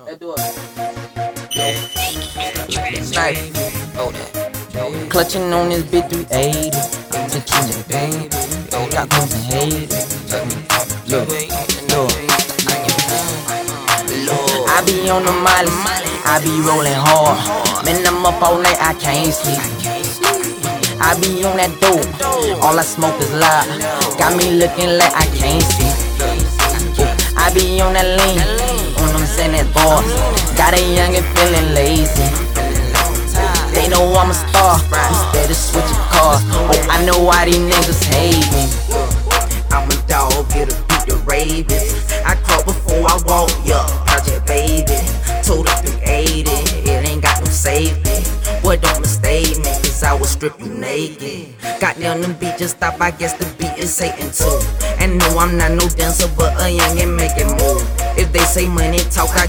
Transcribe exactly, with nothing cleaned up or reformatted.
Let's do it. Snipe. Clutching on this bitch three eighty. Touching the baby. Got me some hate. Look, look. I be on the molly, I be rolling hard. Man, I'm up all night, I can't sleep. I be on that dope, all I smoke is loud. Got me looking like I can't see. I be on that lean, on them Senate boys. Got a youngin' feeling lazy. They know I'm a star, instead of switching cars. Oh, I know why these niggas hate me. I'm a dog, get a beat the rabies. I caught before I walk, yeah, Project Baby. Told her three eighty, it ain't got no safety. Boy, don't mistake me, cause I will strip you naked. Got down the beat, just stop, I guess the beat is Satan too. And no, I'm not no dancer, but a youngin' make it move. If they say money talk, I